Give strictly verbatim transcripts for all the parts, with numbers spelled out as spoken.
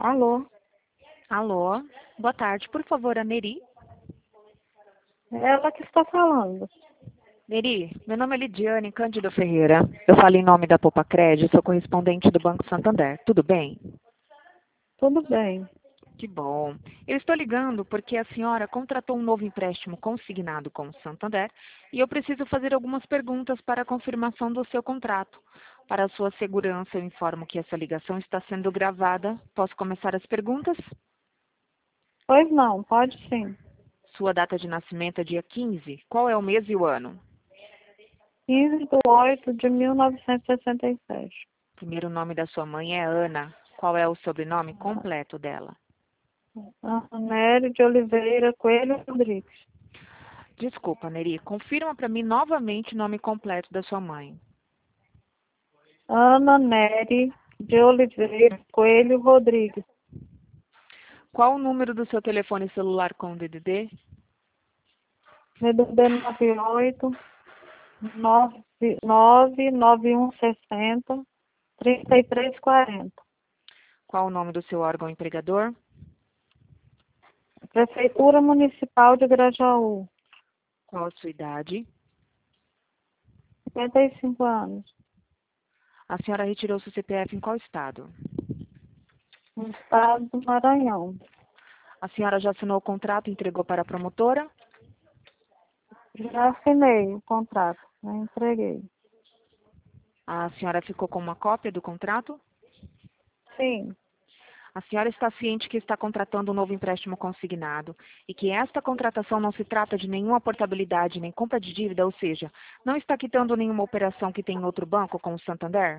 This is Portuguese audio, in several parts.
Alô, Alô, boa tarde, por favor, a Neri. ela que está falando. Neri, meu nome é Lidiane Cândido Ferreira. Eu falo em nome da Poupa Crédito, sou correspondente do Banco Santander. Tudo bem? Tudo bem. Que bom. Eu estou ligando porque a senhora contratou um novo empréstimo consignado com o Santander e eu preciso fazer algumas perguntas para a confirmação do seu contrato. Para a sua segurança, eu informo que essa ligação está sendo gravada. Posso começar as perguntas? Pois não, pode sim. Sua data de nascimento é dia quinze. Qual é o mês e o ano? quinze de oito de mil novecentos e sessenta e sete. Primeiro nome da sua mãe é Ana. Qual é o sobrenome completo dela? Nery de Oliveira Coelho Rodrigues. Desculpa, Neri. Confirma para mim novamente o nome completo da sua mãe. Ana Nery de Oliveira Coelho Rodrigues. Qual o número do seu telefone celular com D D D? D D D nove oito nove nove nove um sessenta trinta e três quarenta. Qual o nome do seu órgão empregador? Prefeitura Municipal de Grajaú. Qual a sua idade? cinquenta e cinco anos. A senhora retirou seu C P F em qual estado? No estado do Maranhão. A senhora já assinou o contrato e entregou para a promotora? Já assinei o contrato, já entreguei. A senhora ficou com uma cópia do contrato? Sim, A senhora está ciente que está contratando um novo empréstimo consignado e que esta contratação não se trata de nenhuma portabilidade nem compra de dívida, ou seja, não está quitando nenhuma operação que tem em outro banco, como o Santander?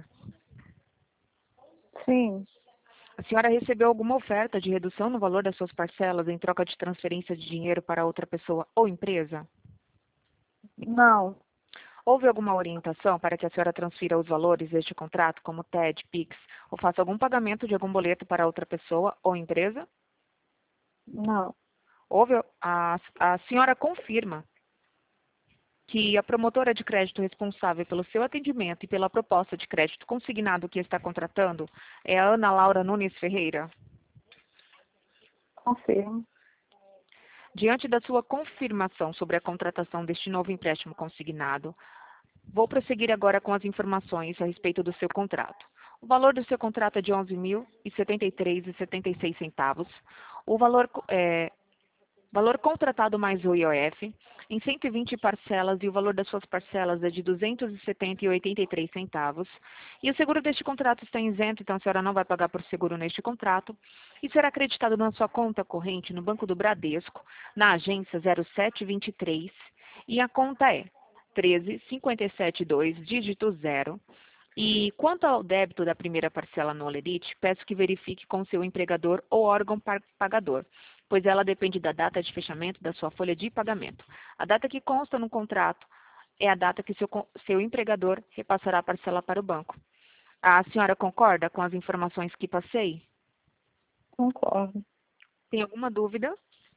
sim, A senhora recebeu alguma oferta de redução no valor das suas parcelas em troca de transferência de dinheiro para outra pessoa ou empresa? não, Houve alguma orientação para que a senhora transfira os valores deste contrato, como T E D, Pix, ou faça algum pagamento de algum boleto para outra pessoa ou empresa? não, Houve, a, a senhora confirma que a promotora de crédito responsável pelo seu atendimento e pela proposta de crédito consignado que está contratando é a Ana Laura Nunes Ferreira? confirmo. Diante da sua confirmação sobre a contratação deste novo empréstimo consignado, vou prosseguir agora com as informações a respeito do seu contrato. O valor do seu contrato é de onze mil e setenta e três reais e setenta e seis centavos. O valor, é, valor contratado mais o I O F em cento e vinte parcelas e o valor das suas parcelas é de duzentos e setenta reais e oitenta e três centavos. E o seguro deste contrato está isento, então a senhora não vai pagar por seguro neste contrato. E será acreditado na sua conta corrente no Banco do Bradesco, na agência zero sete vinte e três, e a conta é treze cinquenta e sete dois, dígito zero. E quanto ao débito da primeira parcela no Olerite, peço que verifique com seu empregador ou órgão pagador, pois ela depende da data de fechamento da sua folha de pagamento. A data que consta no contrato é a data que seu, seu empregador repassará a parcela para o banco. A senhora concorda com as informações que passei? Concordo. Tem alguma dúvida?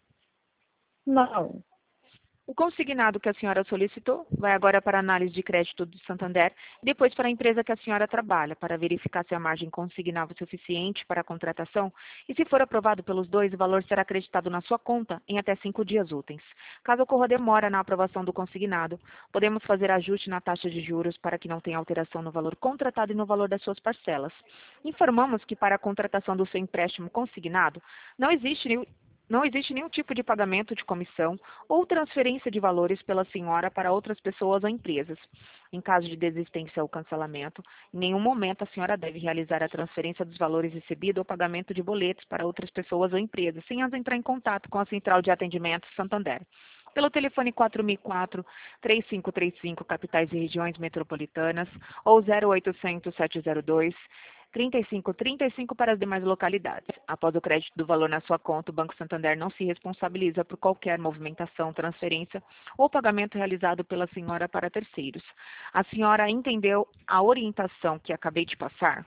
Não, O consignado que a senhora solicitou vai agora para a análise de crédito do Santander e depois para a empresa que a senhora trabalha, para verificar se a margem consignava o suficiente para a contratação e, se for aprovado pelos dois, o valor será acreditado na sua conta em até cinco dias úteis. Caso ocorra demora na aprovação do consignado, podemos fazer ajuste na taxa de juros para que não tenha alteração no valor contratado e no valor das suas parcelas. Informamos que para a contratação do seu empréstimo consignado, não existe nenhum Não existe nenhum tipo de pagamento de comissão ou transferência de valores pela senhora para outras pessoas ou empresas. Em caso de desistência ou cancelamento, em nenhum momento a senhora deve realizar a transferência dos valores recebidos ou pagamento de boletos para outras pessoas ou empresas, sem as entrar em contato com a Central de Atendimento Santander. Pelo telefone quatro mil e quatro, três cinco três cinco, capitais e regiões metropolitanas, ou zero oitocentos, sete zero dois, trinta e cinco trinta e cinco para as demais localidades. Após o crédito do valor na sua conta, o Banco Santander não se responsabiliza por qualquer movimentação, transferência ou pagamento realizado pela senhora para terceiros. A senhora entendeu a orientação que acabei de passar?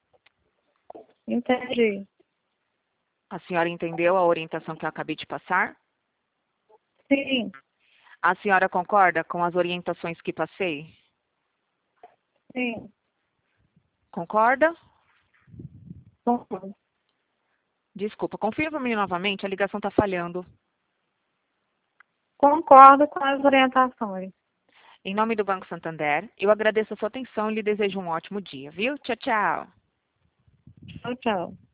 entendi. A senhora entendeu a orientação que eu acabei de passar? Sim, A senhora concorda com as orientações que passei? sim, Concorda? concordo. Desculpa, confirma para mim novamente, a ligação está falhando. Concordo com as orientações. Em nome do Banco Santander, eu agradeço a sua atenção e lhe desejo um ótimo dia, viu? Tchau, tchau. Tchau, tchau.